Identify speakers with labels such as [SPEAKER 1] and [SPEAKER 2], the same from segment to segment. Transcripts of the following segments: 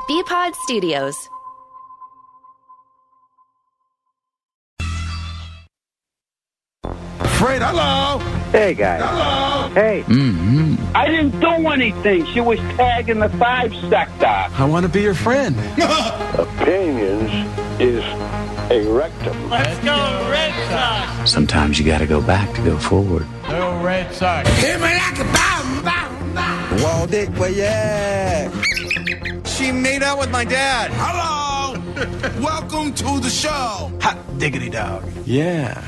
[SPEAKER 1] BPod Studios.
[SPEAKER 2] Fred, hello.
[SPEAKER 3] Hey, guys.
[SPEAKER 2] Hello.
[SPEAKER 3] Hey.
[SPEAKER 4] I didn't do anything. She was tagging the 5 sector.
[SPEAKER 2] I want to be your friend.
[SPEAKER 3] Opinions is a rectum.
[SPEAKER 5] Let's go Red Sox.
[SPEAKER 6] Sometimes you got to go back to go forward.
[SPEAKER 5] Go Red Sox.
[SPEAKER 2] Hit me like a bomb.
[SPEAKER 7] Wall Dick, where you at?
[SPEAKER 8] She made out with my dad.
[SPEAKER 2] Hello. Welcome to the show.
[SPEAKER 8] Hot diggity dog.
[SPEAKER 7] Yeah.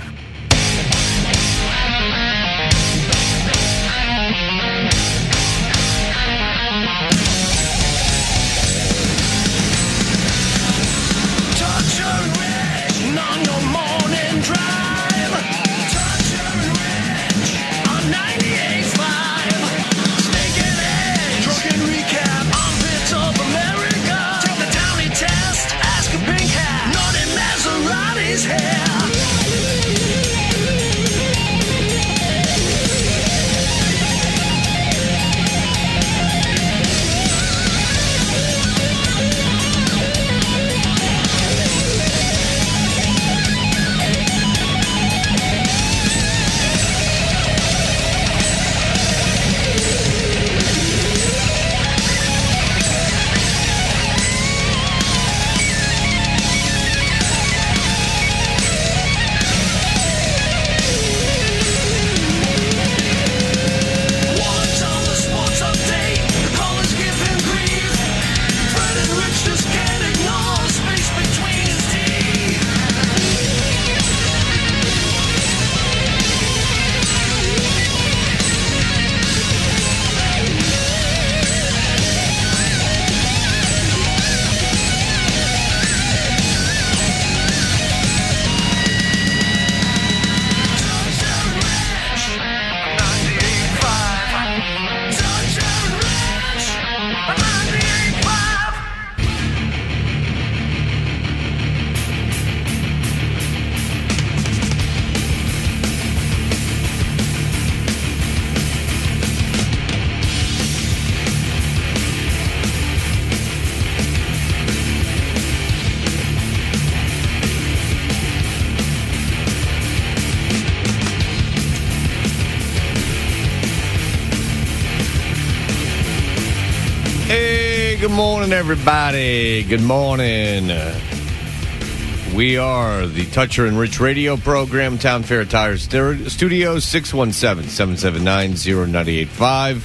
[SPEAKER 5] On your morning drive. Touch and Rich on 98.5. Stinking Edge. Drunken recap on Bits of America. Take the Townie test. Ask a pink hat. Naughty Maserati's hair.
[SPEAKER 9] Good morning, everybody. Good morning. We are the Toucher and Rich radio program, Town Fair Tire Studios, 617-779-0985.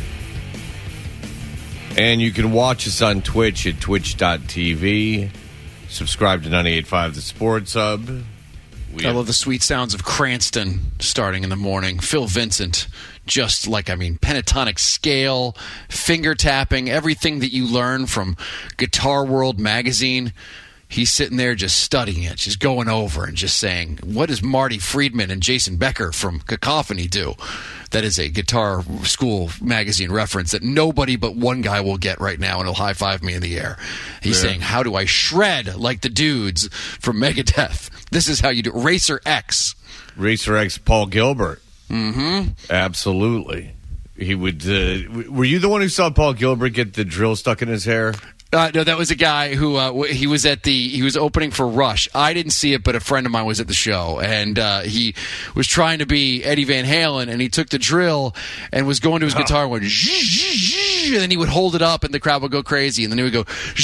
[SPEAKER 9] And you can watch us on Twitch at twitch.tv. Subscribe to 98.5 The Sports Hub.
[SPEAKER 10] I love the sweet sounds of Cranston starting in the morning. Phil Vincent, just like, pentatonic scale, finger tapping, everything that you learn from Guitar World magazine. He's sitting there just studying it, just going over and just saying, what does Marty Friedman and Jason Becker from Cacophony do? That is a Guitar School magazine reference that nobody but one guy will get right now, and he'll high-five me in the air. He's saying, how do I shred like the dudes from Megadeth? This is how you do Racer X.
[SPEAKER 9] Racer X, Paul Gilbert.
[SPEAKER 10] Mm-hmm.
[SPEAKER 9] Absolutely. He would. Were you the one who saw Paul Gilbert get the drill stuck in his hair?
[SPEAKER 10] No, that was a guy who he was opening for Rush. I didn't see it, but a friend of mine was at the show, and he was trying to be Eddie Van Halen, and he took the drill and was going to his guitar and went, and then he would hold it up, and the crowd would go crazy, and then he would go,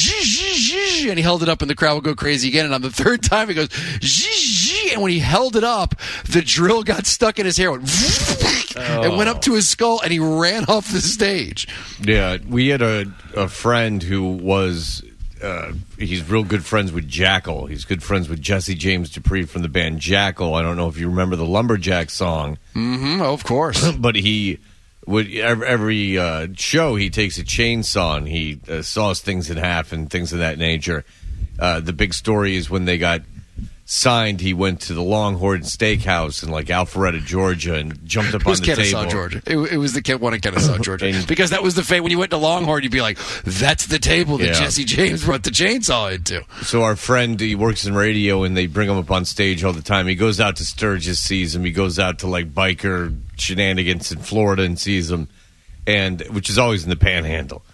[SPEAKER 10] and he held it up, and the crowd would go crazy again, and on the third time he goes, and when he held it up, the drill got stuck in his hair, and went up to his skull, and he ran off the stage.
[SPEAKER 9] Yeah, we had a friend who was he's real good friends with Jackal. He's good friends with Jesse James Dupree from the band Jackal. I don't know if you remember the Lumberjack song.
[SPEAKER 10] Mm-hmm, of course.
[SPEAKER 9] But he would every show he takes a chainsaw and he saws things in half and things of that nature. The big story is when they got signed, he went to the Longhorn Steakhouse in like Alpharetta, Georgia, and jumped up on the
[SPEAKER 10] Kennesaw,
[SPEAKER 9] table.
[SPEAKER 10] Georgia. It was the one in Kennesaw, Georgia. Because that was the fate. When you went to Longhorn, you'd be like, that's the table that Jesse James brought the chainsaw into.
[SPEAKER 9] So our friend, he works in radio, and they bring him up on stage all the time. He goes out to Sturgis, sees him. He goes out to like biker shenanigans in Florida and sees him, and which is always in the Panhandle.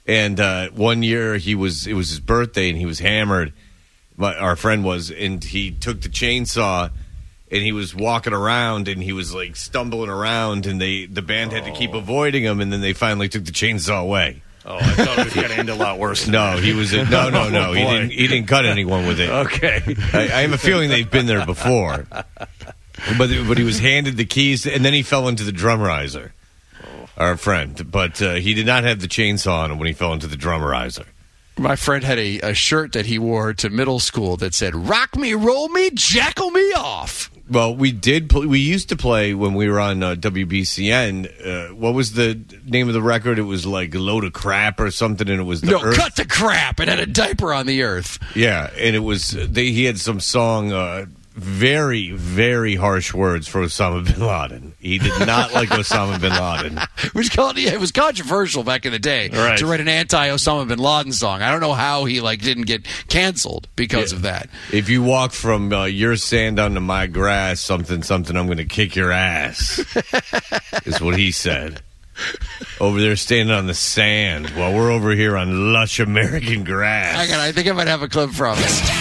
[SPEAKER 9] And one year it was his birthday and he was hammered. Our friend was, and he took the chainsaw and he was walking around and he was like stumbling around, and the band had to keep avoiding him, and then they finally took the chainsaw away.
[SPEAKER 1] Oh, I thought it was going to end a lot worse than
[SPEAKER 9] No,
[SPEAKER 1] that.
[SPEAKER 9] he was no. He didn't cut anyone with it.
[SPEAKER 1] Okay.
[SPEAKER 9] I have a feeling they've been there before. But he was handed the keys, and then he fell into the drum riser. Our friend, but he did not have the chainsaw on him when he fell into the drum riser.
[SPEAKER 10] My friend had a shirt that he wore to middle school that said, "Rock me, roll me, jackal me off."
[SPEAKER 9] Well, we did. We used to play when we were on WBCN. What was the name of the record? It was like a load of crap or something, and it was the Earth.
[SPEAKER 10] Cut the crap. It had a diaper on the earth.
[SPEAKER 9] Yeah, and it was. He had some song. Very, very harsh words for Osama bin Laden. He did not like Osama bin Laden.
[SPEAKER 10] It was controversial back in the day to write an anti-Osama bin Laden song. I don't know how he didn't get canceled because of that.
[SPEAKER 9] If you walk from your sand onto my grass, something, I'm going to kick your ass, is what he said. Over there standing on the sand while we're over here on lush American grass.
[SPEAKER 10] I think I might have a clip from it.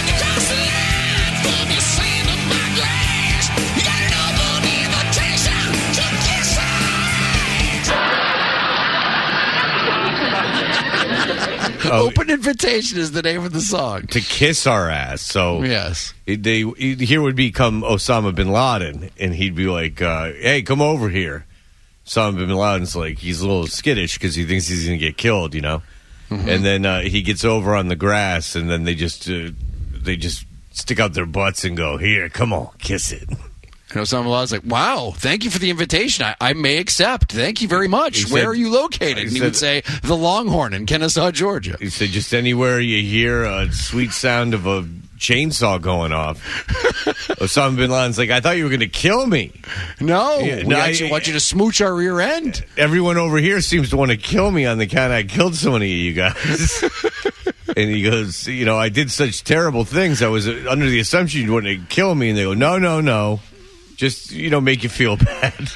[SPEAKER 10] Open Invitation is the name of the song.
[SPEAKER 9] To kiss our ass. So
[SPEAKER 10] yes,
[SPEAKER 9] here would become Osama bin Laden, and he'd be like, "Hey, come over here." Osama bin Laden's like, he's a little skittish because he thinks he's going to get killed, you know. Mm-hmm. And then he gets over on the grass, and then they just stick out their butts and go, "Here, come on, kiss it."
[SPEAKER 10] And Osama bin Laden's like, "Wow, thank you for the invitation. I may accept. Thank you very much. Where are you located?" And he would say, "The Longhorn in Kennesaw, Georgia."
[SPEAKER 9] He said, "Just anywhere you hear a sweet sound of a chainsaw going off." Osama bin Laden's like, "I thought you were going to kill me."
[SPEAKER 10] No, we actually want you to smooch our rear end.
[SPEAKER 9] Everyone over here seems to want to kill me on the count I killed so many of you guys. And he goes, "I did such terrible things. I was under the assumption you wanted to kill me." And they go, No. Just, make you feel bad.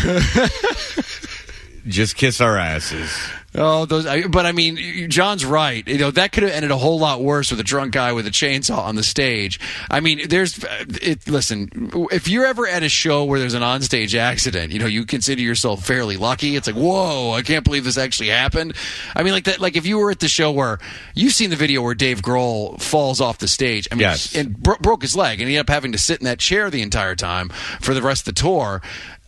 [SPEAKER 9] Just kiss our asses.
[SPEAKER 10] Oh, but I mean, John's right. That could have ended a whole lot worse with a drunk guy with a chainsaw on the stage. I mean, listen, if you're ever at a show where there's an onstage accident, you consider yourself fairly lucky. It's like, whoa, I can't believe this actually happened. I mean, like that. Like if you were at the show where you've seen the video where Dave Grohl falls off the stage, I mean,
[SPEAKER 9] yes,
[SPEAKER 10] and broke his leg, and he ended up having to sit in that chair the entire time for the rest of the tour.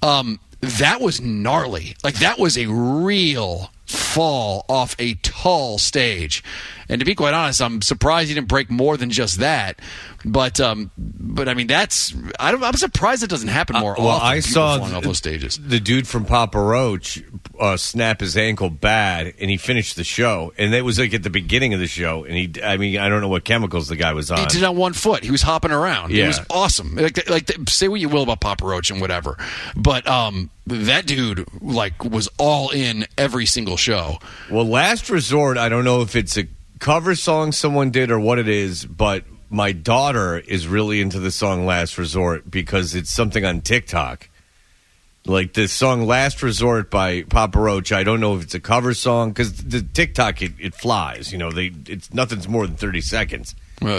[SPEAKER 10] That was gnarly. Like that was a real fall off a tall stage. And to be quite honest, I'm surprised he didn't break more than just that. But I mean, I'm surprised it doesn't happen more often.
[SPEAKER 9] Well, I saw
[SPEAKER 10] falling off those stages.
[SPEAKER 9] The dude from Papa Roach snap his ankle bad, and he finished the show. And it was like at the beginning of the show. And I don't know what chemicals the guy was on.
[SPEAKER 10] He did it on 1 foot. He was hopping around.
[SPEAKER 9] Yeah.
[SPEAKER 10] It was awesome. Like say what you will about Papa Roach and whatever, but that dude was all in every single show.
[SPEAKER 9] Well, Last Resort, I don't know if it's a cover song someone did or what it is, but my daughter is really into the song Last Resort because it's something on TikTok. Like the song Last Resort by Papa Roach, I don't know if it's a cover song because the TikTok, it flies. It's nothing's more than 30 seconds.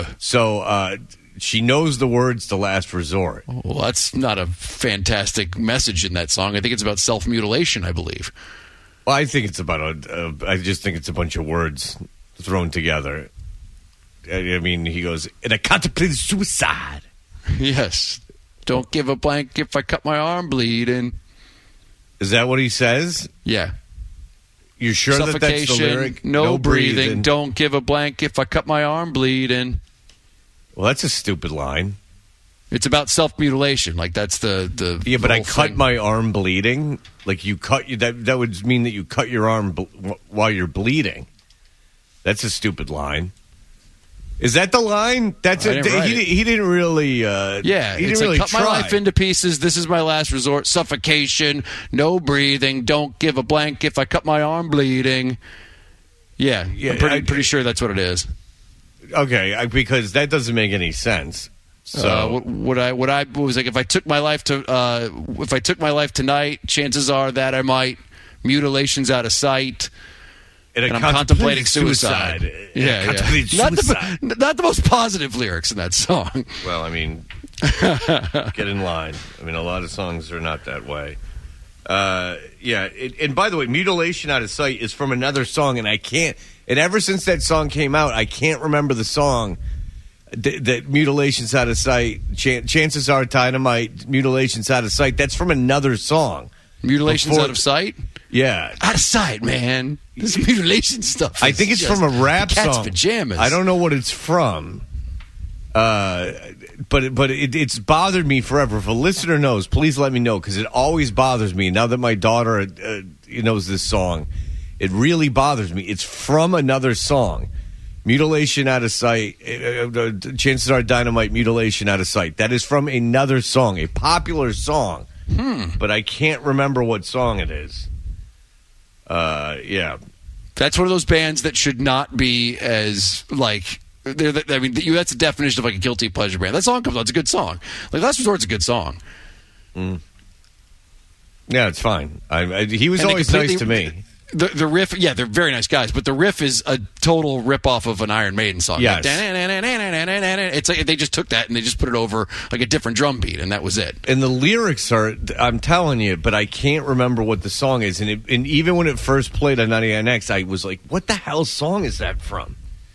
[SPEAKER 9] So she knows the words to Last Resort.
[SPEAKER 10] Well, that's not a fantastic message in that song. I think it's about self-mutilation, I believe.
[SPEAKER 9] Well, I think it's about I just think it's a bunch of words thrown together. I mean, he goes, "And I contemplated suicide."
[SPEAKER 10] Yes. "Don't give a blank if I cut my arm bleeding."
[SPEAKER 9] Is that what he says?
[SPEAKER 10] Yeah.
[SPEAKER 9] You're sure that that's the lyric?
[SPEAKER 10] No breathing. Don't give a blank if I cut my arm bleeding.
[SPEAKER 9] Well, that's a stupid line.
[SPEAKER 10] It's about self-mutilation. Like, that's the
[SPEAKER 9] yeah, but I cut
[SPEAKER 10] thing.
[SPEAKER 9] my arm bleeding? Like, that would mean that you cut your arm while you're bleeding. That's a stupid line. Is that the line? That's
[SPEAKER 10] he
[SPEAKER 9] didn't really.
[SPEAKER 10] Yeah,
[SPEAKER 9] he
[SPEAKER 10] it's
[SPEAKER 9] didn't really
[SPEAKER 10] cut
[SPEAKER 9] try.
[SPEAKER 10] my life into pieces. This is my last resort. Suffocation. No breathing. Don't give a blank if I cut my arm bleeding. Yeah, I'm pretty sure that's what it is.
[SPEAKER 9] Okay, because that doesn't make any sense. So
[SPEAKER 10] what I was like, if I took my life tonight, chances are that I might. Mutilations out of sight. and I'm contemplating suicide. Yeah, not the most positive lyrics in that song.
[SPEAKER 9] Well, I mean, get in line. I mean, a lot of songs are not that way. And by the way, Mutilation Out of Sight is from another song, and I can't. And ever since that song came out, I can't remember the song. That Mutilation's Out of Sight. Chances Are Dynamite. Mutilation's Out of Sight. That's from another song.
[SPEAKER 10] Mutilation's Out of Sight?
[SPEAKER 9] Yeah.
[SPEAKER 10] Out of sight, man. This mutilation stuff.
[SPEAKER 9] I think it's from a rap
[SPEAKER 10] cat's
[SPEAKER 9] song.
[SPEAKER 10] Pajamas.
[SPEAKER 9] I don't know what it's from. But it's bothered me forever. If a listener knows, please let me know, because it always bothers me. Now that my daughter knows this song, it really bothers me. It's from another song. Mutilation Out of Sight. Chances Are Dynamite. Mutilation Out of Sight. That is from another song, a popular song. But I can't remember what song it is. Yeah.
[SPEAKER 10] That's one of those bands that should not be as, like, that's the definition of, like, a guilty pleasure band. That song comes on, it's a good song. Like, Last Resort's a good song.
[SPEAKER 9] Yeah, it's fine. He was always nice to me.
[SPEAKER 10] The riff, yeah, they're very nice guys, but the riff is a total rip-off of an Iron Maiden song.
[SPEAKER 9] Yes.
[SPEAKER 10] Like, it's like they just took that and they just put it over like a different drum beat, and that was it.
[SPEAKER 9] And the lyrics are, I'm telling you, but I can't remember what the song is. And even when it first played on 99X, I was like, what the hell song is that from?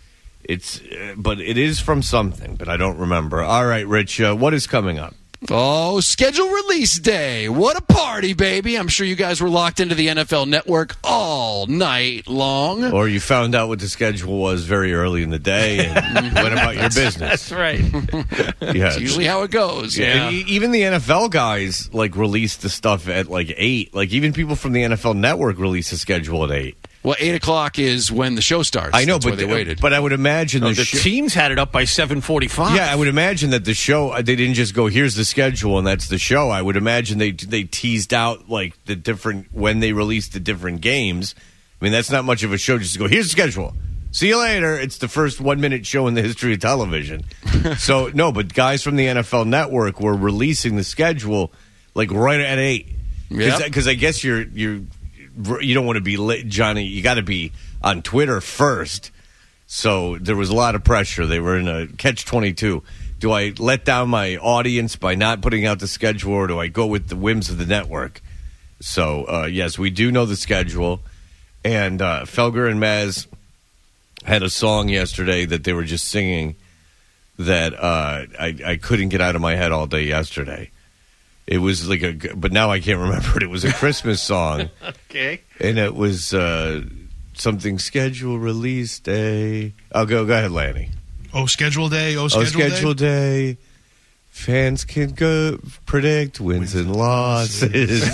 [SPEAKER 9] But it is from something, but I don't remember. All right, Rich, what is coming up?
[SPEAKER 10] Oh, schedule release day. What a party, baby. I'm sure you guys were locked into the NFL Network all night long.
[SPEAKER 9] Or you found out what the schedule was very early in the day and went about your business.
[SPEAKER 10] That's right.
[SPEAKER 9] It's
[SPEAKER 10] usually how it goes. Yeah.
[SPEAKER 9] Even the NFL guys, like, release the stuff at, like, 8. Like, even people from the NFL Network release the schedule at 8.
[SPEAKER 10] Well, 8 o'clock is when the show starts.
[SPEAKER 9] I know,
[SPEAKER 10] That's
[SPEAKER 9] but
[SPEAKER 10] why they waited.
[SPEAKER 9] But I would imagine
[SPEAKER 1] the teams had it up by 7:45.
[SPEAKER 9] Yeah, I would imagine that the show, they didn't just go, here's the schedule and that's the show. I would imagine they teased out, like, the different, when they released the different games. I mean, that's not much of a show just to go, here's the schedule. See you later. It's the first 1-minute show in the history of television. So, no, but guys from the NFL Network were releasing the schedule, like, right at 8. Because I guess you don't want to be late, Johnny. You got to be on Twitter first. So there was a lot of pressure. They were in a catch-22. Do I let down my audience by not putting out the schedule, or do I go with the whims of the network? So, yes, we do know the schedule. And Felger and Maz had a song yesterday that they were just singing that I couldn't get out of my head all day yesterday. It was like but now I can't remember it. It was a Christmas song.
[SPEAKER 1] Okay.
[SPEAKER 9] And it was something schedule release day. I'll go ahead, Lanny.
[SPEAKER 11] Oh, schedule day.
[SPEAKER 9] Schedule day. Fans can go predict wins and losses.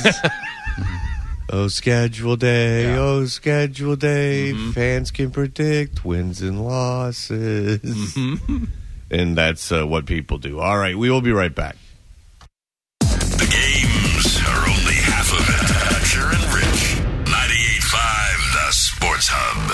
[SPEAKER 9] Oh, schedule day. Yeah. Oh, schedule day. Mm-hmm. Fans can predict wins and losses. Mm-hmm. And that's what people do. All right, we will be right back.
[SPEAKER 12] The games are only half of it. Dutcher and Rich. 98.5, the Sports Hub.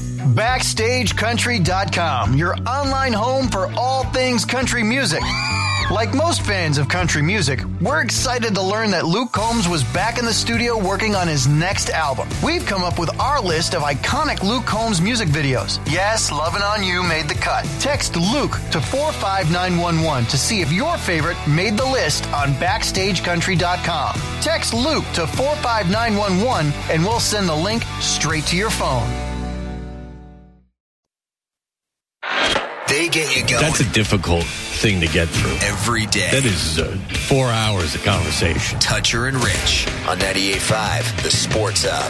[SPEAKER 13] BackstageCountry.com, your online home for all things country music. Like most fans of country music, we're excited to learn that Luke Combs was back in the studio working on his next album. We've come up with our list of iconic Luke Combs music videos. Yes, Lovin' On You made the cut. Text Luke to 45911 to see if your favorite made the list on BackstageCountry.com. Text Luke to 45911 and we'll send the link straight to your phone.
[SPEAKER 14] They get you going.
[SPEAKER 9] That's a difficult thing to get through.
[SPEAKER 14] Every day.
[SPEAKER 9] That is 4 hours of conversation.
[SPEAKER 14] Dutcher and Rich on 98.5, the Sports Hub.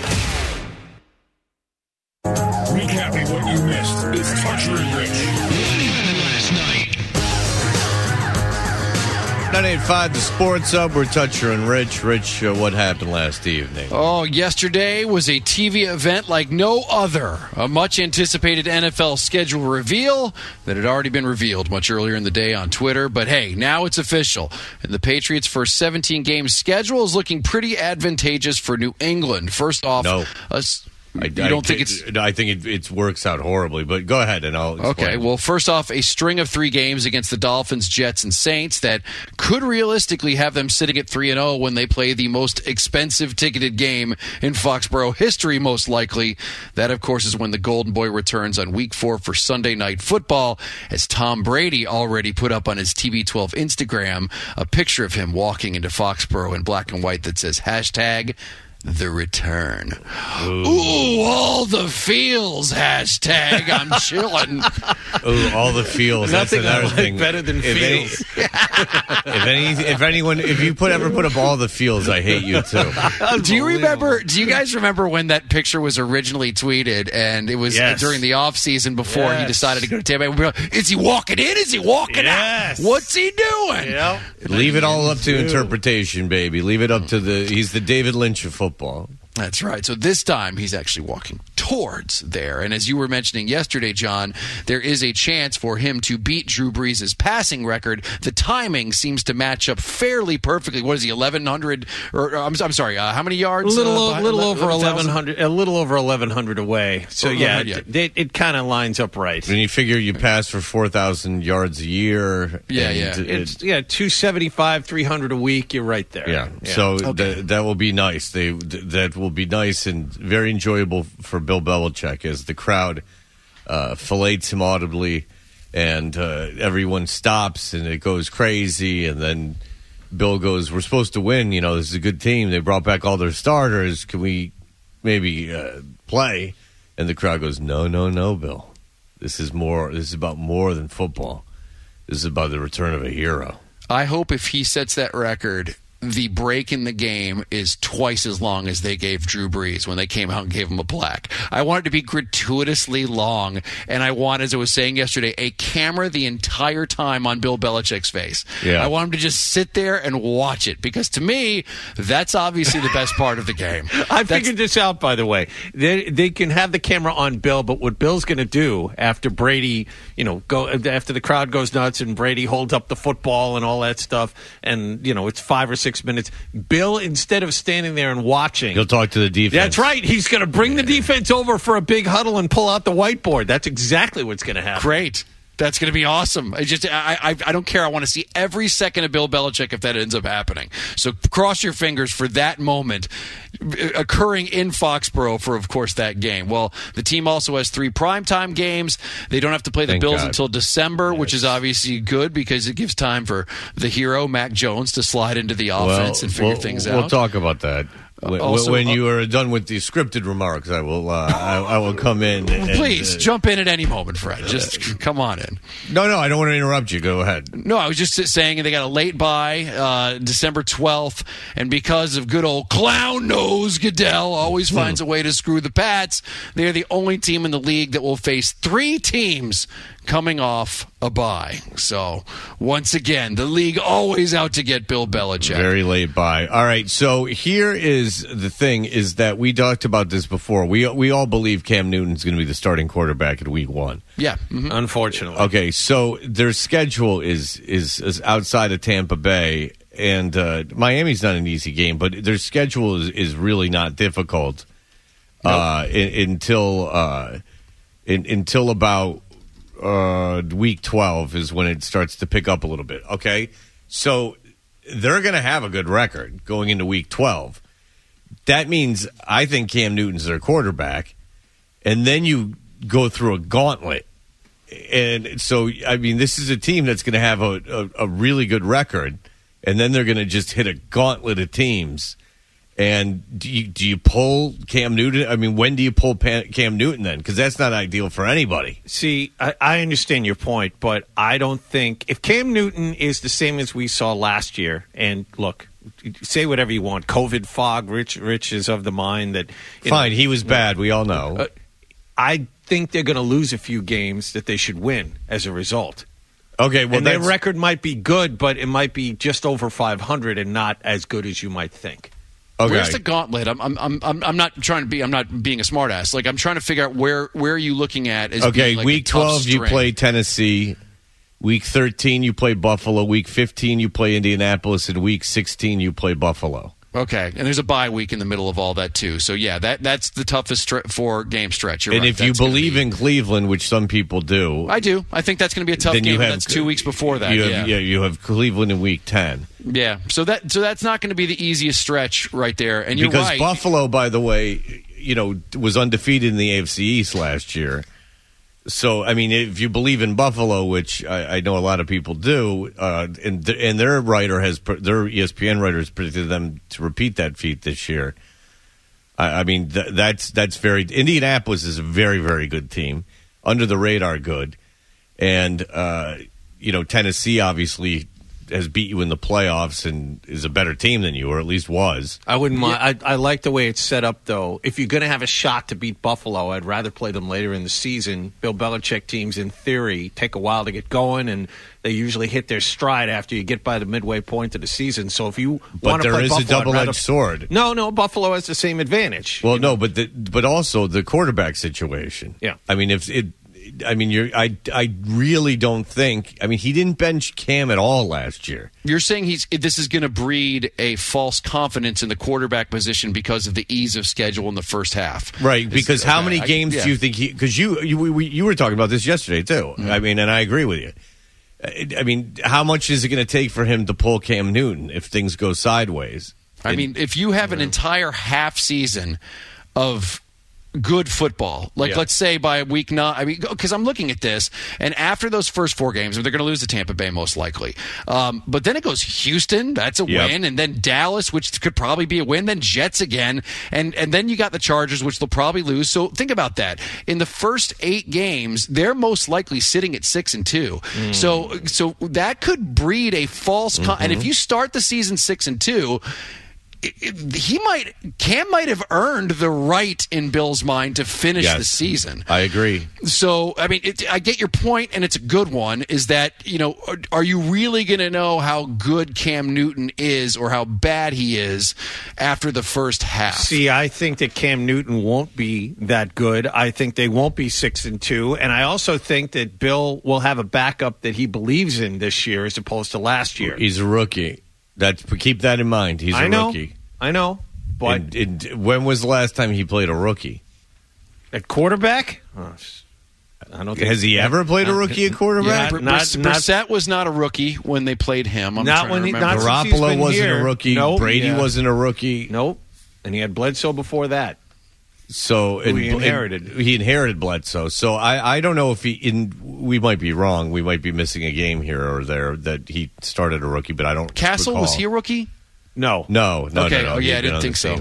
[SPEAKER 12] Recapping what you missed is Dutcher and Rich. Last night.
[SPEAKER 9] 98.5, the Sports Hub. We're Dutcher and Rich. Rich, what happened last evening?
[SPEAKER 10] Oh, yesterday was a TV event like no other. A much-anticipated NFL schedule reveal that had already been revealed much earlier in the day on Twitter. But hey, now it's official. And the Patriots' first 17-game schedule is looking pretty advantageous for New England. First off,
[SPEAKER 9] I
[SPEAKER 10] don't think it's...
[SPEAKER 9] I think it works out horribly, but go ahead and I'll explain.
[SPEAKER 10] Okay, well, first off, a string of 3 games against the Dolphins, Jets, and Saints that could realistically have them sitting at 3-0 when they play the most expensive ticketed game in Foxborough history, most likely. That, of course, is when the Golden Boy returns on Week 4 for Sunday Night Football, as Tom Brady already put up on his TB12 Instagram a picture of him walking into Foxborough in black and white that says hashtag the return. Ooh, all the feels. Hashtag I'm chilling.
[SPEAKER 9] Ooh, all the feels. That's another thing.
[SPEAKER 1] Better than feels.
[SPEAKER 9] If you ever put up all the feels, I hate you too.
[SPEAKER 10] Do you guys remember when that picture was originally tweeted, and it was during the off season before he decided to go to Tampa? Is he walking in? Is he walking out? What's he doing?
[SPEAKER 1] Yep.
[SPEAKER 9] Leave it all up to interpretation, baby. Leave it up to he's the David Lynch of football.
[SPEAKER 10] That's right. So this time he's actually walking towards there. And as you were mentioning yesterday, John, there is a chance for him to beat Drew Brees' passing record. The timing seems to match up fairly perfectly. What is he, 1,100? Or I'm sorry, how many yards?
[SPEAKER 1] A little over 1,100. A little over 1,100 away. So it kind of lines up right.
[SPEAKER 9] When you figure you pass for 4,000 yards a year,
[SPEAKER 1] it's 275, 300 a week. You're right there.
[SPEAKER 9] Yeah. So that will be nice. That will be nice and very enjoyable for Bill Belichick as the crowd fillets him audibly, and everyone stops and it goes crazy, and then Bill goes, "We're supposed to win. You know, this is a good team. They brought back all their starters. Can we maybe play?" And the crowd goes, "No, Bill. This is about more than football. This is about the return of a hero."
[SPEAKER 10] I hope if he sets that record, the break in the game is twice as long as they gave Drew Brees when they came out and gave him a plaque. I want it to be gratuitously long, and I want, as I was saying yesterday, a camera the entire time on Bill Belichick's face.
[SPEAKER 9] Yeah.
[SPEAKER 10] I want him to just sit there and watch it, because to me, that's obviously the best part of the game.
[SPEAKER 1] I figured this out, by the way. They can have the camera on Bill, but what Bill's going to do after Brady, after the crowd goes nuts and Brady holds up the football and all that stuff, and it's 5 or 6 minutes, Bill, instead of standing there and watching,
[SPEAKER 9] he'll talk to the defense.
[SPEAKER 1] That's right. He's going to bring the defense over for a big huddle and pull out the whiteboard. That's exactly what's going to happen.
[SPEAKER 10] Great. That's going to be awesome. I don't care. I want to see every second of Bill Belichick if that ends up happening. So cross your fingers for that moment occurring in Foxborough for, of course, that game. Well, the team also has 3 primetime games. They don't have to play the Bills until December, which is obviously good because it gives time for the hero, Mac Jones, to slide into the offense and figure things out.
[SPEAKER 9] We'll talk about that. When you are done with the scripted remarks, I will come in.
[SPEAKER 10] Please jump in at any moment, Fred. Just come on in.
[SPEAKER 9] No, I don't want to interrupt you. Go ahead.
[SPEAKER 10] No, I was just saying they got a late bye, December 12th, and because of good old clown nose Goodell always finds a way to screw the Pats, they're the only team in the league that will face 3 teams coming off a bye. So, once again, the league always out to get Bill Belichick.
[SPEAKER 9] Very late bye. All right, so here is the thing, is that we talked about this before. We all believe Cam Newton's going to be the starting quarterback in week 1.
[SPEAKER 10] Yeah.
[SPEAKER 1] Mm-hmm. Unfortunately.
[SPEAKER 9] Okay, so their schedule is outside of Tampa Bay, and Miami's not an easy game, but their schedule is really not difficult until about week 12 is when it starts to pick up a little bit. Okay, so they're going to have a good record going into week 12. That means I think Cam Newton's their quarterback, and then you go through a gauntlet. And so, I mean, this is a team that's going to have a really good record, and then they're going to just hit a gauntlet of teams. And do you pull Cam Newton? I mean, when do you pull Cam Newton then? Because that's not ideal for anybody.
[SPEAKER 1] See, I understand your point, but I don't think if Cam Newton is the same as we saw last year, and look, say whatever you want, COVID fog, Rich is of the mind that...
[SPEAKER 9] Fine, he was bad, we all know.
[SPEAKER 1] I think they're going to lose a few games that they should win as a result.
[SPEAKER 9] Okay, well,
[SPEAKER 1] and their record might be good, but it might be just over 500 and not as good as you might think.
[SPEAKER 9] Okay.
[SPEAKER 10] Where's the gauntlet? I'm not trying to be. I'm not being a smartass. Like, I'm trying to figure out where are you looking at as being like
[SPEAKER 9] week 12 you play Tennessee, week 13 you play Buffalo, week 15 you play Indianapolis, and week 16 you play Buffalo.
[SPEAKER 10] Okay, and there's a bye week in the middle of all that too. So yeah, that's the toughest 4-game stretch. You're
[SPEAKER 9] and
[SPEAKER 10] right.
[SPEAKER 9] if you
[SPEAKER 10] That's gonna
[SPEAKER 9] believe
[SPEAKER 10] be-
[SPEAKER 9] in Cleveland, which some people do,
[SPEAKER 10] I do. I think that's going to be a tough
[SPEAKER 9] then
[SPEAKER 10] game.
[SPEAKER 9] you have
[SPEAKER 10] That's 2 weeks before that.
[SPEAKER 9] You have Cleveland in week 10.
[SPEAKER 10] Yeah. So that's not going to be the easiest stretch right there. And you're
[SPEAKER 9] Because
[SPEAKER 10] right.
[SPEAKER 9] Buffalo, by the way, was undefeated in the AFC East last year. So, I mean, if you believe in Buffalo, which I know a lot of people do, and their ESPN writer has predicted them to repeat that feat this year. I mean, that's very. Indianapolis is a very, very good team, under the radar good, and Tennessee obviously has beat you in the playoffs and is a better team than you, or at least was.
[SPEAKER 1] I wouldn't mind. I like the way it's set up, though. If you're going to have a shot to beat Buffalo, I'd rather play them later in the season. Bill Belichick teams, in theory, take a while to get going, and they usually hit their stride after you get by the midway point of the season. So if you want to play Buffalo,
[SPEAKER 9] a double-edged sword.
[SPEAKER 1] No, Buffalo has the same advantage.
[SPEAKER 9] Well, no, but also the quarterback situation.
[SPEAKER 1] Yeah,
[SPEAKER 9] I mean, I really don't think. I mean, he didn't bench Cam at all last year.
[SPEAKER 10] You're saying this is going to breed a false confidence in the quarterback position because of the ease of schedule in the first half,
[SPEAKER 9] right? Because how many games do you think he? Because you were talking about this yesterday too.
[SPEAKER 10] Mm-hmm.
[SPEAKER 9] I mean, and I agree with you. I mean, how much is it going to take for him to pull Cam Newton if things go sideways?
[SPEAKER 10] I mean, if you have an entire half season of good football, let's say by week 9, I mean, because I'm looking at this, and after those first 4 games, they're going to lose to Tampa Bay most likely, but then it goes Houston, that's a win, and then Dallas, which could probably be a win, then Jets again, and then you got the Chargers, which they'll probably lose. So think about that. In the first 8 games, they're most likely sitting at 6-2. So that could breed a false and if you start the season 6-2, Cam might have earned the right in Bill's mind to finish the season.
[SPEAKER 9] I agree.
[SPEAKER 10] So, I mean, I get your point, and it's a good one, is that, are you really going to know how good Cam Newton is or how bad he is after the first half?
[SPEAKER 1] See, I think that Cam Newton won't be that good. I think they won't be 6-2, and I also think that Bill will have a backup that he believes in this year as opposed to last year.
[SPEAKER 9] He's a rookie. Keep that in mind. He's a rookie.
[SPEAKER 1] I know. But
[SPEAKER 9] when was the last time he played a rookie?
[SPEAKER 1] At quarterback? I don't think
[SPEAKER 9] Has he ever played a rookie at quarterback?
[SPEAKER 10] Brissett was not a rookie when they played him.
[SPEAKER 9] Garoppolo wasn't a rookie.
[SPEAKER 1] Nope.
[SPEAKER 9] Brady wasn't a rookie.
[SPEAKER 1] Nope. And he had Bledsoe before that.
[SPEAKER 9] So
[SPEAKER 1] he inherited.
[SPEAKER 9] He inherited Bledsoe. So I don't know if we might be wrong. We might be missing a game here or there that he started a rookie, but I don't.
[SPEAKER 10] Castle,
[SPEAKER 9] recall.
[SPEAKER 10] was he a rookie?
[SPEAKER 9] No.
[SPEAKER 10] Okay.
[SPEAKER 9] No.
[SPEAKER 10] Oh yeah, I didn't think so.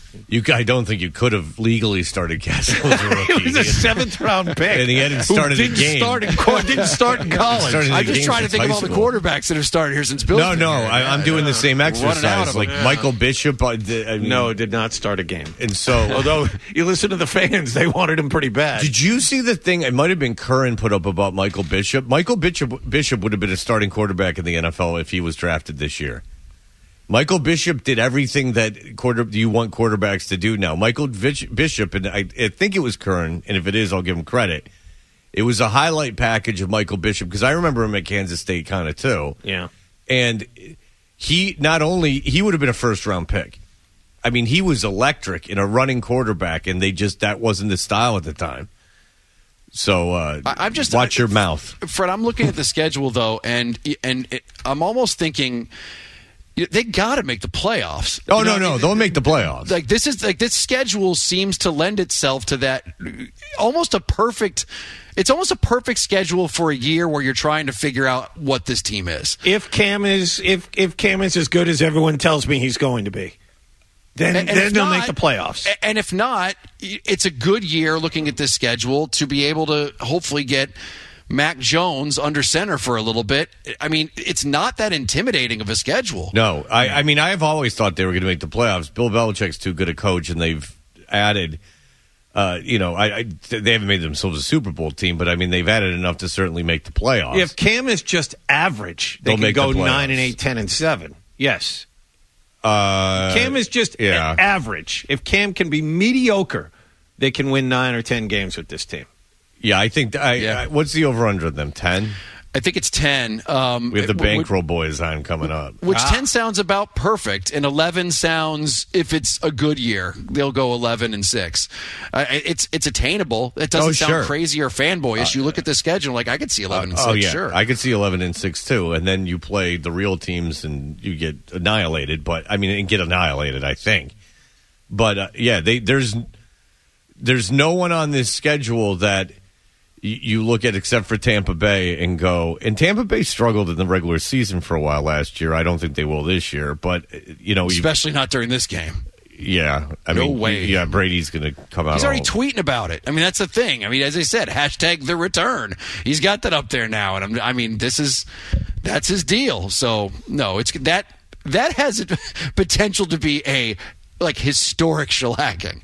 [SPEAKER 9] I don't think you could have legally started Castle as a rookie.
[SPEAKER 1] He was a 7th-round pick.
[SPEAKER 9] And he hadn't started a game.
[SPEAKER 1] Didn't start in college.
[SPEAKER 10] I'm just trying to think of all the quarterbacks that have started here since Bill.
[SPEAKER 9] No. I'm doing the same exercise. Like Michael Bishop.
[SPEAKER 1] No, did not start a game.
[SPEAKER 9] And so,
[SPEAKER 1] although you listen to the fans, they wanted him pretty bad.
[SPEAKER 9] Did you see the thing? It might have been Curran put up about Michael Bishop. Michael Bishop would have been a starting quarterback in the NFL if he was drafted this year. Michael Bishop did everything that you want quarterbacks to do now. Michael Bishop, and I think it was Curran, and if it is, I'll give him credit. It was a highlight package of Michael Bishop, because I remember him at Kansas State kind of too.
[SPEAKER 1] Yeah.
[SPEAKER 9] And he would have been a first-round pick. I mean, he was electric in a running quarterback, and that wasn't the style at the time. So
[SPEAKER 10] I'm just
[SPEAKER 9] watch your mouth.
[SPEAKER 10] Fred, I'm looking at the schedule, though, and I'm almost thinking – they got to make the playoffs.
[SPEAKER 9] Oh, no, they'll make the playoffs.
[SPEAKER 10] This schedule seems to lend itself to that. It's almost a perfect schedule for a year where you're trying to figure out what this team is.
[SPEAKER 1] If Cam is as good as everyone tells me he's going to be, then they'll make the playoffs.
[SPEAKER 10] And if not, it's a good year looking at this schedule to be able to hopefully get Mac Jones under center for a little bit. I mean, it's not that intimidating of a schedule.
[SPEAKER 9] No, I mean, I've always thought they were going to make the playoffs. Bill Belichick's too good a coach, and they've added, they haven't made themselves a Super Bowl team, but I mean, they've added enough to certainly make the playoffs.
[SPEAKER 1] If Cam is just average, they can go 9-8, 10-7. Yes. Cam is just average. If Cam can be mediocre, they can win 9 or 10 games with this team.
[SPEAKER 9] Yeah, I think. What's the over-under of them? 10?
[SPEAKER 10] I think it's 10.
[SPEAKER 9] We have the Bankroll Boys on coming up.
[SPEAKER 10] Which 10 sounds about perfect, and 11 sounds, if it's a good year, they'll go 11-6. It's attainable. It doesn't sound crazy or fanboyish. You look at the schedule, like, I could see 11-6, sure.
[SPEAKER 9] I could see 11-6 too, and then you play the real teams and you get annihilated. But I mean, and get annihilated, I think. But there's no one on this schedule that you look at except for Tampa Bay and go, and Tampa Bay struggled in the regular season for a while last year. I don't think they will this year, but
[SPEAKER 10] especially not during this game.
[SPEAKER 9] Yeah,
[SPEAKER 10] no way.
[SPEAKER 9] Yeah, Brady's going to come out.
[SPEAKER 10] He's already tweeting about it. I mean, that's the thing. I mean, as I said, hashtag the return. He's got that up there now, and that's his deal. So no, it's that has potential to be a historic shellacking.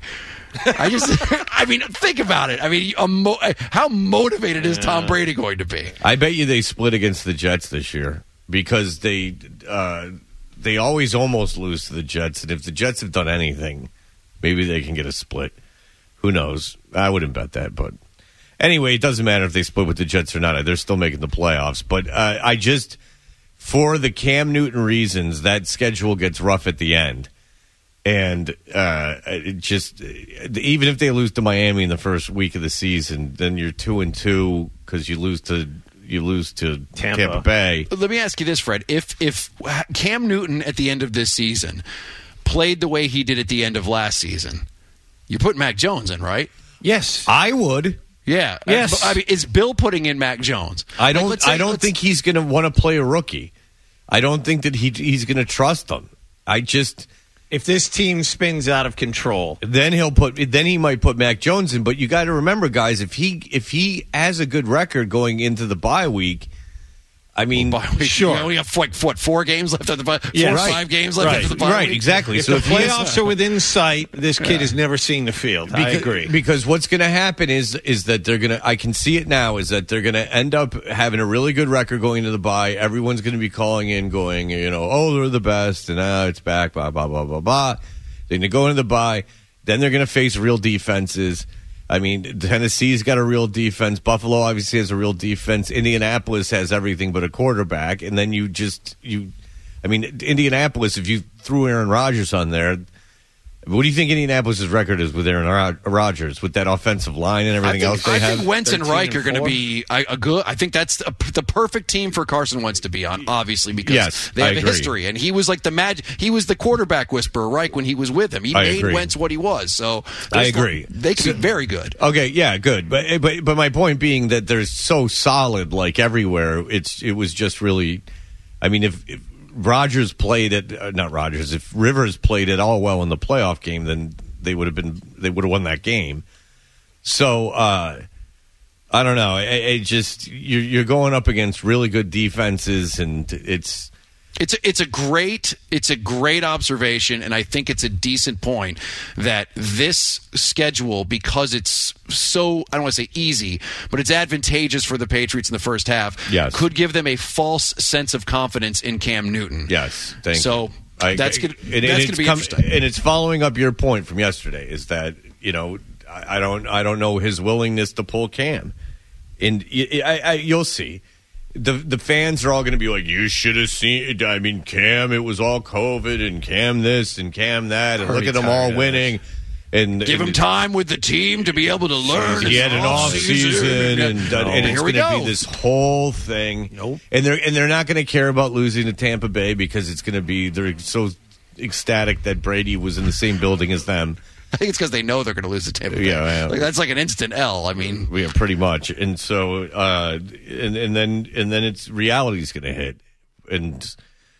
[SPEAKER 10] Think about it. I mean, how motivated is Tom Brady going to be?
[SPEAKER 9] I bet you they split against the Jets this year because they always almost lose to the Jets, and if the Jets have done anything, maybe they can get a split. Who knows? I wouldn't bet that, but anyway, it doesn't matter if they split with the Jets or not. They're still making the playoffs. But for the Cam Newton reasons, that schedule gets rough at the end. And even if they lose to Miami in the first week of the season, then you're 2-2 because you lose to Tampa Bay.
[SPEAKER 10] Let me ask you this, Fred: if Cam Newton at the end of this season played the way he did at the end of last season, you put Mac Jones in, right?
[SPEAKER 1] Yes,
[SPEAKER 9] I would.
[SPEAKER 10] Yeah.
[SPEAKER 1] Yes.
[SPEAKER 10] I mean, is Bill putting in Mac Jones?
[SPEAKER 9] I don't think he's going to want to play a rookie. I don't think that he's going to trust them.
[SPEAKER 1] If this team spins out of control,
[SPEAKER 9] then he might put Mac Jones in. But you got to remember, guys, if he has a good record going into the bye week, I mean,
[SPEAKER 10] sure. We have 4 games left after the bye. 5 games left after the bye.
[SPEAKER 9] Right, exactly.
[SPEAKER 1] If the playoffs are within sight, this kid has never seen the field. I agree.
[SPEAKER 9] Because what's going to happen is that they're going to. I can see it now. Is that they're going to end up having a really good record going into the bye. Everyone's going to be calling in, going, they're the best, and it's back, blah blah blah blah blah. They're going to go into the bye. Then they're going to face real defenses. I mean, Tennessee's got a real defense. Buffalo obviously has a real defense. Indianapolis has everything but a quarterback. And then Indianapolis, if you threw Aaron Rodgers on there, what do you think Indianapolis' record is with Aaron Rodgers, with that offensive line and everything else they have?
[SPEAKER 10] I think Wentz and Reich are going to be a good. I think that's the perfect team for Carson Wentz to be on, obviously, because they have a history. And he was like he was the quarterback whisperer, Reich, when he was with him. He made Wentz what he was. So
[SPEAKER 9] I agree.
[SPEAKER 10] They could be very good.
[SPEAKER 9] Okay, yeah, good. But my point being that they're so solid, like everywhere. It was just really. I mean, if Rodgers played if Rivers played it all well in the playoff game, then they would have won that game. So I don't know. You're going up against really good defenses, and it's a great observation, and I think it's a decent point that this schedule, because it's so, I don't want to say easy, but it's advantageous for the Patriots in the first half, could give them a false sense of confidence in Cam Newton. Yes, thank you.
[SPEAKER 10] So that's going to be interesting.
[SPEAKER 9] And it's following up your point from yesterday, is that I don't know his willingness to pull Cam, and you'll see. The fans are all going to be like, you should have seen. I mean, Cam, it was all COVID, and Cam this and Cam that, and look at them all winning. And
[SPEAKER 10] give him time with the team to be able to learn.
[SPEAKER 9] He had an off season, and it's going to be this whole thing.
[SPEAKER 1] Nope.
[SPEAKER 9] And they're not going to care about losing to Tampa Bay because it's going to be, they're so ecstatic that Brady was in the same building as them.
[SPEAKER 10] I think it's because they know they're going to lose to Tampa Bay.
[SPEAKER 9] Yeah,
[SPEAKER 10] that's like an instant L. I mean,
[SPEAKER 9] pretty much. And so, and then it's reality's going to hit, and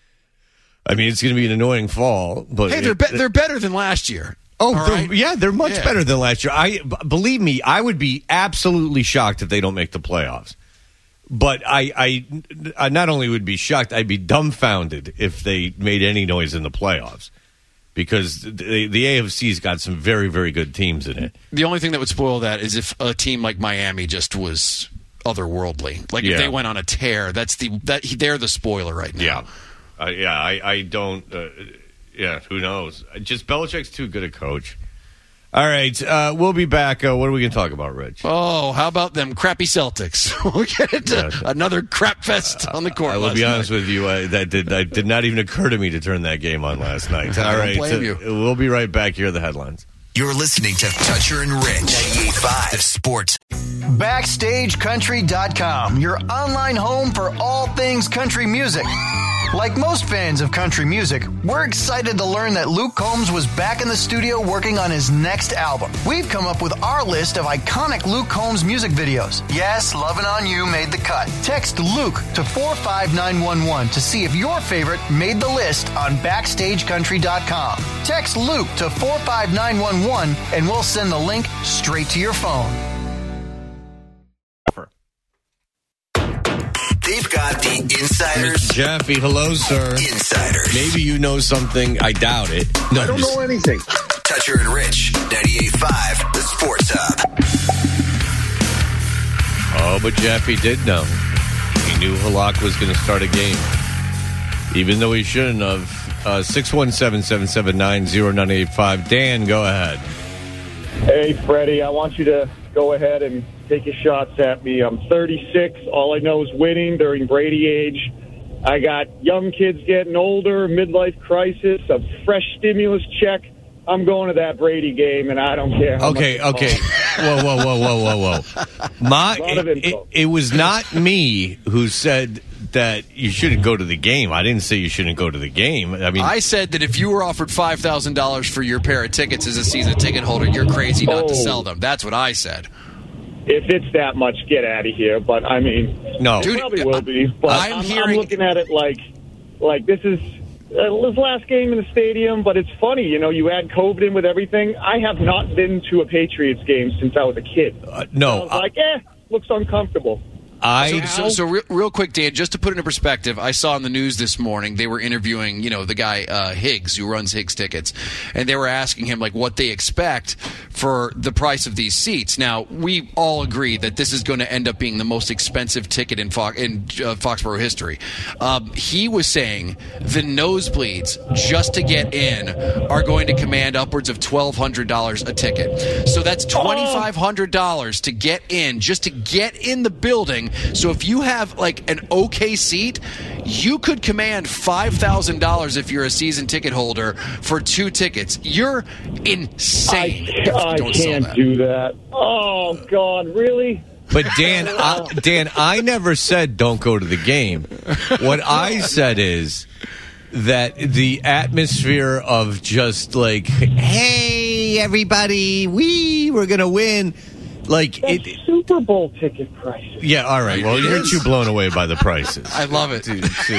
[SPEAKER 9] I mean it's going to be an annoying fall. But
[SPEAKER 10] hey, they're better than last year.
[SPEAKER 9] Oh, they're much better than last year. Believe me, I would be absolutely shocked if they don't make the playoffs. But I not only would be shocked, I'd be dumbfounded if they made any noise in the playoffs. Because the AFC's got some very, very good teams in it.
[SPEAKER 10] The only thing that would spoil that is if a team like Miami just was otherworldly. Like if they went on a tear, they're the spoiler right now.
[SPEAKER 9] I don't. Who knows? Just Belichick's too good a coach. All right, we'll be back. What are we going to talk about, Rich?
[SPEAKER 10] Oh, how about them crappy Celtics? We'll get into another crap fest on the court.
[SPEAKER 9] I will be honest with you. That did not even occur to me to turn that game on last night. All right,
[SPEAKER 10] blame you.
[SPEAKER 9] We'll be right back. Here are the headlines.
[SPEAKER 14] You're listening to Toucher and Rich, 98.5 The Sports.
[SPEAKER 13] BackstageCountry.com, your online home for all things country music. Like most fans of country music, we're excited to learn that Luke Combs was back in the studio working on his next album. We've come up with our list of iconic Luke Combs music videos. Yes, Lovin' On You made the cut. Text Luke to 45911 to see if your favorite made the list on BackstageCountry.com. Text Luke to 45911 and we'll send the link straight to your phone.
[SPEAKER 14] They've got the insiders.
[SPEAKER 9] Jeffy, hello, sir.
[SPEAKER 14] Insiders.
[SPEAKER 9] Maybe you know something. I doubt it. No,
[SPEAKER 3] I don't know anything.
[SPEAKER 14] Toucher and Rich, 98.5 The Sports Hub.
[SPEAKER 9] Oh, but Jeffy did know. He knew Halak was going to start a game, even though he shouldn't have. 617-779-0985. Dan, go ahead.
[SPEAKER 11] Hey, Freddie, I want you to go ahead and take your shots at me. I'm 36. All I know is winning during Brady age. I got young kids getting older, midlife crisis, a fresh stimulus check. I'm going to that Brady game, and I don't care how
[SPEAKER 9] Okay.
[SPEAKER 11] much
[SPEAKER 9] Whoa. It was not me who said that you shouldn't go to the game. I didn't say you shouldn't go to the game. I mean,
[SPEAKER 10] I said that if you were offered $5,000 for your pair of tickets as a season ticket holder, you're crazy not to sell them. That's what I said.
[SPEAKER 11] If it's that much, get out of here. But, I mean,
[SPEAKER 9] no.
[SPEAKER 11] It probably will be. But I'm looking at it like this is his last game in the stadium. But it's funny, you add COVID in with everything. I have not been to a Patriots game since I was a kid.
[SPEAKER 9] No.
[SPEAKER 11] I was looks uncomfortable.
[SPEAKER 10] So real quick, Dan, just to put it in perspective, I saw on the news this morning they were interviewing, the guy Higgs who runs Higgs Tickets, and they were asking him what they expect for the price of these seats. Now, we all agree that this is going to end up being the most expensive ticket in Foxborough history. He was saying the nosebleeds just to get in are going to command upwards of $1,200 a ticket. So that's $2,500 to get in, just to get in the building. So if you have an okay seat, you could command $5,000 if you're a season ticket holder for 2 tickets. You're insane.
[SPEAKER 11] I can't do that. Oh, God, really?
[SPEAKER 9] But Dan, I never said don't go to the game. What I said is that the atmosphere of just hey, everybody, we're going to win.
[SPEAKER 11] Super Bowl ticket price.
[SPEAKER 9] Yeah, all right. Well, you're too blown away by the prices.
[SPEAKER 10] I love it.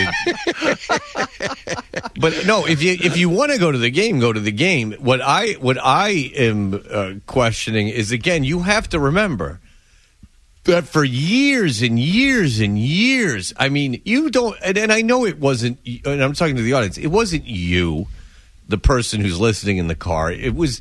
[SPEAKER 9] But no, if you want to go to the game, go to the game. What I am questioning is, again, you have to remember that for years and years and years, I mean, you don't, and I know it wasn't, and I'm talking to the audience, it wasn't you, the person who's listening in the car. It was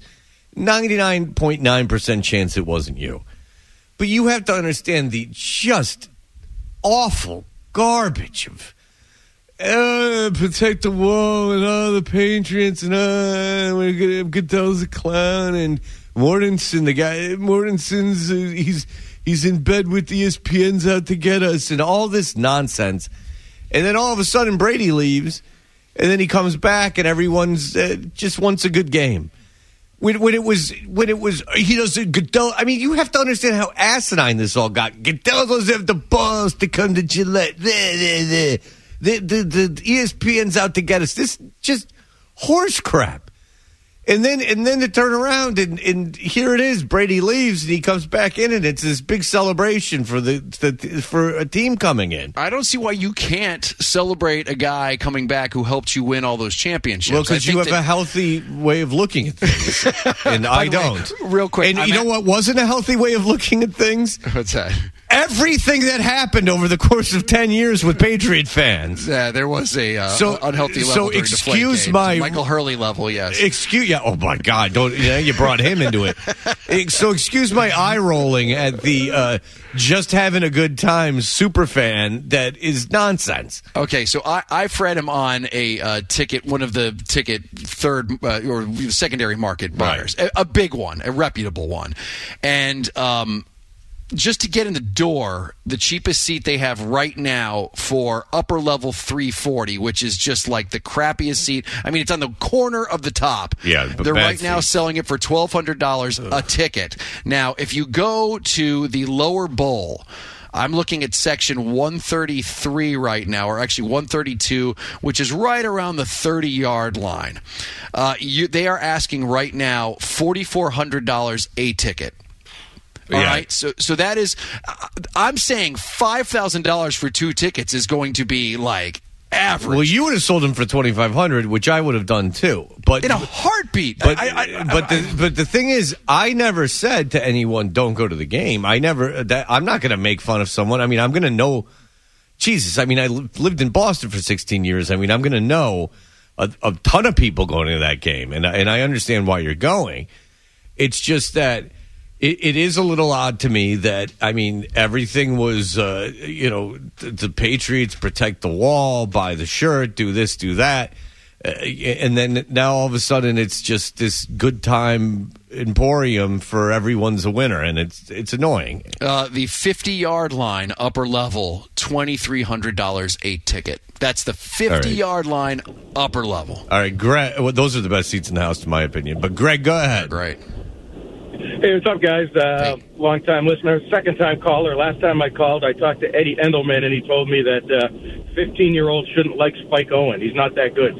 [SPEAKER 9] 99.9% chance it wasn't you. But you have to understand the just awful garbage of protect the wall and the Patriots and Goodell's a clown and Mortensen's he's in bed with the ESPN's out to get us and all this nonsense. And then all of a sudden Brady leaves and then he comes back and everyone's just wants a good game. When it was he doesn't Goodell. I mean, you have to understand how asinine this all got. Goodell doesn't have the balls to come to Gillette. The ESPN's out to get us. This just horse crap. And then to turn around and here it is. Brady leaves and he comes back in and it's this big celebration for for a team coming in.
[SPEAKER 10] I don't see why you can't celebrate a guy coming back who helped you win all those championships.
[SPEAKER 9] Well, because you have a healthy way of looking at things, and I don't.
[SPEAKER 10] Real quick,
[SPEAKER 9] and you know what wasn't a healthy way of looking at things?
[SPEAKER 10] What's that?
[SPEAKER 9] everything that happened over the course of 10 years with Patriot fans.
[SPEAKER 10] Yeah, there was a unhealthy level.
[SPEAKER 9] So
[SPEAKER 10] during
[SPEAKER 9] excuse
[SPEAKER 10] the
[SPEAKER 9] my
[SPEAKER 10] Michael Hurley level, yes.
[SPEAKER 9] Oh my God! You brought him into it. So excuse my eye rolling at the just having a good time super fan. That is nonsense.
[SPEAKER 10] Okay, so I Fred him on a ticket, one of the ticket third or secondary market buyers, a big one, a reputable one, and just to get in the door, the cheapest seat they have right now for upper level 340, which is just like the crappiest seat. I mean, it's on the corner of the top.
[SPEAKER 9] Yeah,
[SPEAKER 10] they're right now selling it for $1,200 a ticket. Now, if you go to the lower bowl, I'm looking at section 133 right now, or actually 132, which is right around the 30-yard line. They are asking right now $4,400 a ticket. All right, so that is, I'm saying $5,000 for 2 tickets is going to be like average.
[SPEAKER 9] Well, you would have sold them for $2,500, which I would have done too, but
[SPEAKER 10] in a heartbeat.
[SPEAKER 9] But the thing is, I never said to anyone, "Don't go to the game." I'm not going to make fun of someone. I mean, I'm going to know. Jesus, I mean, I lived in Boston for 16 years. I mean, I'm going to know a ton of people going to that game, and I understand why you're going. It's just that. It is a little odd to me that, I mean, everything was, the Patriots protect the wall, buy the shirt, do this, do that. And then now all of a sudden it's just this good time emporium for everyone's a winner, and it's annoying.
[SPEAKER 10] The 50-yard line, upper level, $2,300 a ticket. That's the 50-yard line, upper level.
[SPEAKER 9] All right, Greg, well, those are the best seats in the house, in my opinion. But, Greg, go ahead.
[SPEAKER 10] Right.
[SPEAKER 11] Hey, what's up, guys? Long-time listener, second-time caller. Last time I called, I talked to Eddie Endelman, and he told me that 15-year-olds shouldn't like Spike Owen. He's not that good.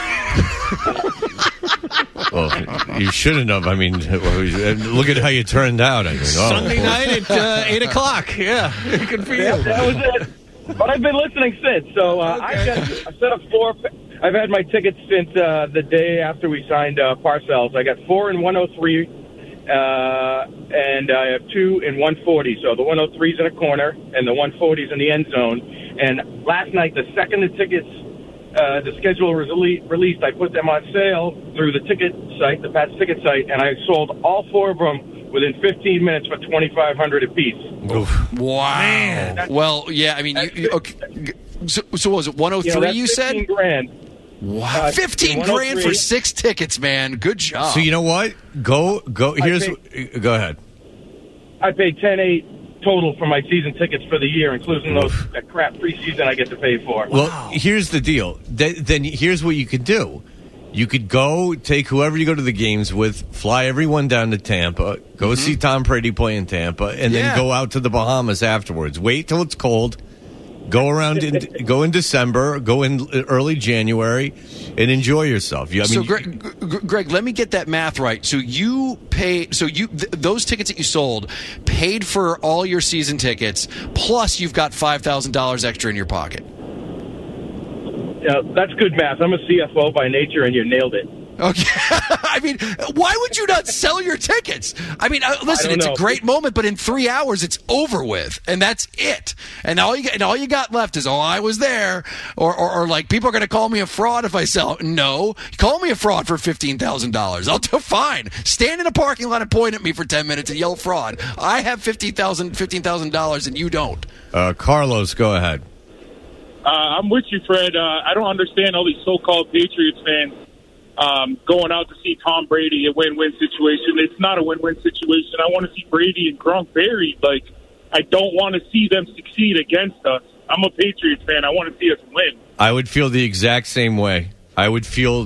[SPEAKER 9] Well, you shouldn't have. I mean, look at how you turned out. I mean,
[SPEAKER 1] Sunday night at 8 o'clock. Yeah, good for you.
[SPEAKER 11] Yeah, that was it. But I've been listening since. So I've set up 4. I've had my tickets since the day after we signed Parcells. I got 4 in 103. And I have 2 in 140. So the 103 is in a corner, and the 140 is in the end zone. And last night, the second the tickets, the schedule was released, I put them on sale through the ticket site, the Pat's ticket site, and I sold all 4 of them within 15 minutes for $2,500 apiece.
[SPEAKER 10] Oof. Wow. Man. Well, yeah, I mean, okay. So what was it, 103 you said?
[SPEAKER 11] $15,000.
[SPEAKER 10] Wow, 15 grand for 6 tickets, man. Good job.
[SPEAKER 9] So you know what? Go. Go ahead.
[SPEAKER 11] I paid $10,800 total for my season tickets for the year, including that crap preseason I get to pay for.
[SPEAKER 9] Well, here's the deal. Then here's what you could do. You could go take whoever you go to the games with, fly everyone down to Tampa, go see Tom Brady play in Tampa, and then go out to the Bahamas afterwards. Wait till it's cold. Go around, go in December, go in early January, and enjoy yourself.
[SPEAKER 10] Greg, let me get that math right. So you paid, those tickets that you sold paid for all your season tickets, plus you've got $5,000 extra in your pocket.
[SPEAKER 11] Yeah, that's good math. I'm a CFO by nature, and you nailed it.
[SPEAKER 10] Okay. I mean, why would you not sell your tickets? I mean, listen, it's a great moment, but in 3 hours it's over with, and that's it. And all you got left is, I was there, or like people are going to call me a fraud if I sell. No, call me a fraud for $15,000. I'll do fine. Stand in a parking lot and point at me for 10 minutes and yell fraud. I have $15,000, and you don't.
[SPEAKER 9] Carlos, go ahead.
[SPEAKER 15] I'm with you, Fred. I don't understand all these so-called Patriots fans going out to see Tom Brady, a win-win situation. It's not a win-win situation. I want to see Brady and Gronk buried. Like, I don't want to see them succeed against us. I'm a Patriots fan. I want to see us win.
[SPEAKER 9] I would feel the exact same way. Yeah,
[SPEAKER 10] I want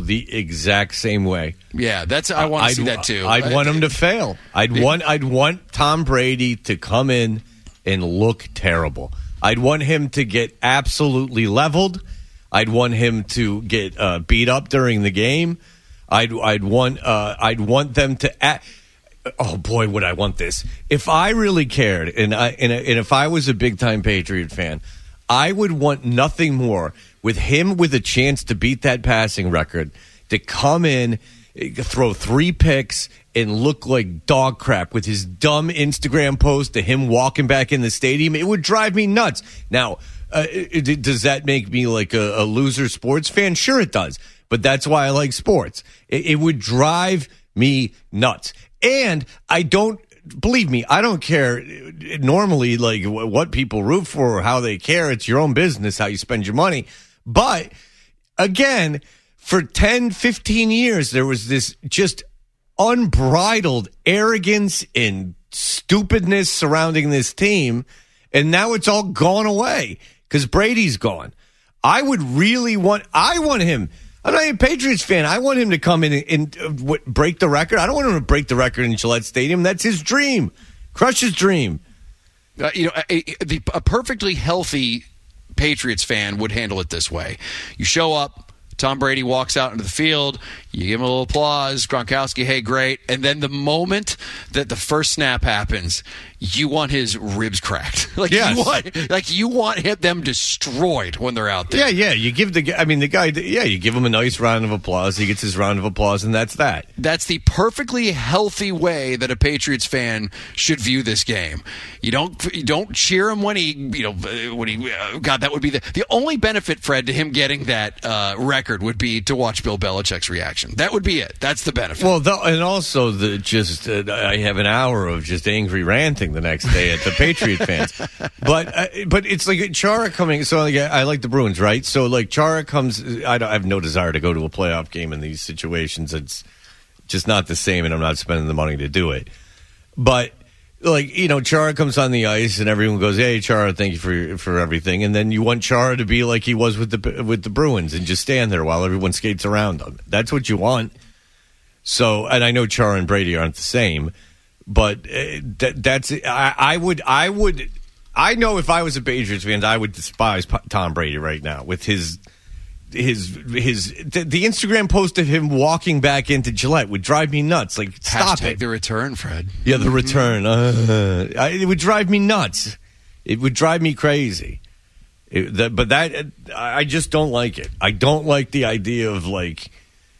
[SPEAKER 10] to see that too.
[SPEAKER 9] I'd want him to fail. I'd want Tom Brady to come in and look terrible. I'd want him to get absolutely leveled. I'd want him to get beat up during the game. I'd want them to. Oh boy, would I want this! If I really cared, and if I was a big time Patriot fan, I would want nothing more with him with a chance to beat that passing record to come in throw 3 picks and look like dog crap with his dumb Instagram post of him walking back in the stadium. It would drive me nuts. Now, does that make me like a loser sports fan? Sure it does. But that's why I like sports. It would drive me nuts. And I don't, believe me, I don't care normally like what people root for or how they care. It's your own business how you spend your money. But again, for 10, 15 years, there was this just unbridled arrogance and stupidness surrounding this team. And now it's all gone away because Brady's gone. I want him. I'm not a Patriots fan. I want him to come in and break the record. I don't want him to break the record in Gillette Stadium. That's his dream. Crush his dream.
[SPEAKER 10] A perfectly healthy Patriots fan would handle it this way. You show up, Tom Brady walks out into the field, you give him a little applause, Gronkowski, hey, great. And then the moment that the first snap happens, you want his ribs cracked. You want them destroyed when they're out there.
[SPEAKER 9] Yeah. You give the guy, you give him a nice round of applause. He gets his round of applause, and that's that.
[SPEAKER 10] That's the perfectly healthy way that a Patriots fan should view this game. You don't cheer him when he God, that would be the only benefit, Fred, to him getting that record would be to watch Bill Belichick's reaction. That would be it. That's the benefit.
[SPEAKER 9] Well, and also I have an hour of just angry ranting the next day at the Patriot fans. But it's like Chara coming. So I like the Bruins, right? So like Chara comes. I have no desire to go to a playoff game in these situations. It's just not the same, and I'm not spending the money to do it. But Chara comes on the ice, and everyone goes, "Hey, Chara, thank you for everything." And then you want Chara to be like he was with the Bruins and just stand there while everyone skates around him. That's what you want. So, and I know Chara and Brady aren't the same, but that's I know if I was a Patriots fan, I would despise Tom Brady right now with the Instagram post of him walking back into Gillette would drive me nuts. Like, stop it.
[SPEAKER 10] The return, Fred.
[SPEAKER 9] Yeah, the return. It would drive me nuts. It would drive me crazy. I just don't like it. I don't like the idea of like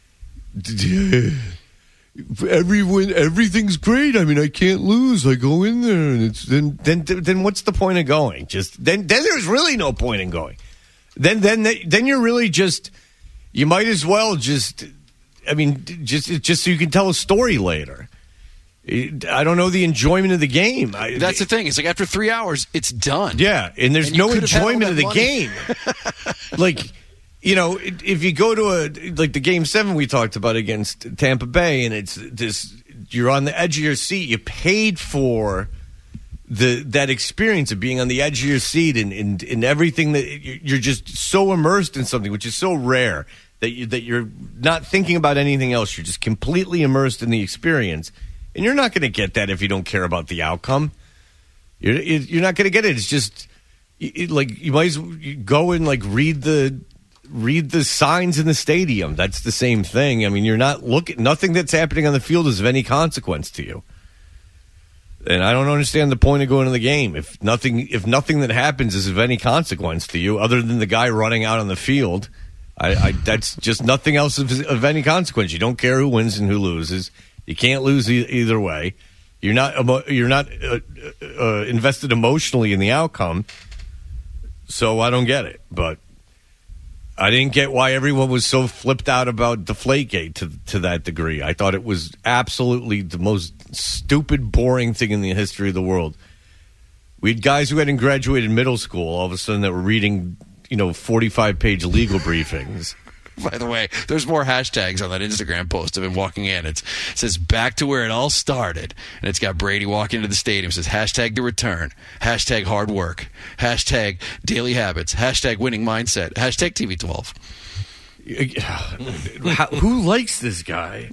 [SPEAKER 9] everything's great. I mean, I can't lose. I go in there, and it's then what's the point of going? Then there's really no point in going. Then you're really just, you might as well just so you can tell a story later. I don't know the enjoyment of the game.
[SPEAKER 10] That's the thing. It's like after 3 hours, it's done.
[SPEAKER 9] Yeah, and there's no enjoyment of the game. Like, if you go to the Game 7 we talked about against Tampa Bay, and it's this, you're on the edge of your seat. You paid for that experience of being on the edge of your seat and everything, that you're just so immersed in something, which is so rare that you're not thinking about anything else. You're just completely immersed in the experience, and you're not going to get that if you don't care about the outcome. You're not going to get it. It's just you might as well go and read the signs in the stadium. That's the same thing. I mean, you're not nothing that's happening on the field is of any consequence to you. And I don't understand the point of going to the game if nothing that happens is of any consequence to you, other than the guy running out on the field. That's just nothing else of any consequence. You don't care who wins and who loses. You can't lose either way. You're not invested emotionally in the outcome. So I don't get it. But I didn't get why everyone was so flipped out about Deflategate to that degree. I thought it was absolutely the most stupid, boring thing in the history of the world. We had guys who hadn't graduated middle school all of a sudden that were reading, 45-page legal briefings.
[SPEAKER 10] By the way, there's more hashtags on that Instagram post of him walking in. It says back to where it all started. And it's got Brady walking into the stadium. It says hashtag the return, hashtag hard work, hashtag daily habits, hashtag winning mindset, hashtag TV12.
[SPEAKER 9] Who likes this guy?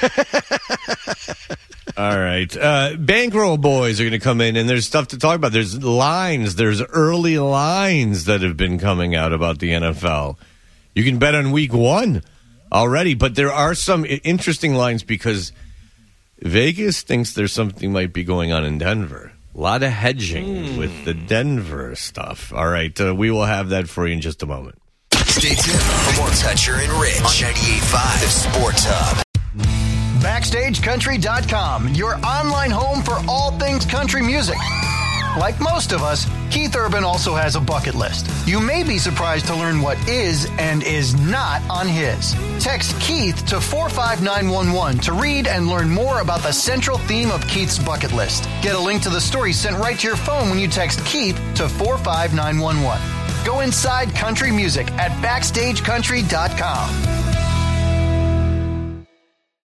[SPEAKER 9] All right. Bankroll boys are going to come in, and there's stuff to talk about. There's early lines that have been coming out about the NFL. You can bet on week 1 already, but there are some interesting lines because Vegas thinks there's something might be going on in Denver. A lot of hedging with the Denver stuff. All right, we will have that for you in just a moment.
[SPEAKER 14] Stay tuned for more Toucher and Rich on 98.5 The Sports Hub.
[SPEAKER 13] BackstageCountry.com, your online home for all things country music. Like most of us, Keith Urban also has a bucket list. You may be surprised to learn what is and is not on his. Text Keith to 45911 to read and learn more about the central theme of Keith's bucket list. Get a link to the story sent right to your phone when you text Keith to 45911. Go inside country music at BackstageCountry.com.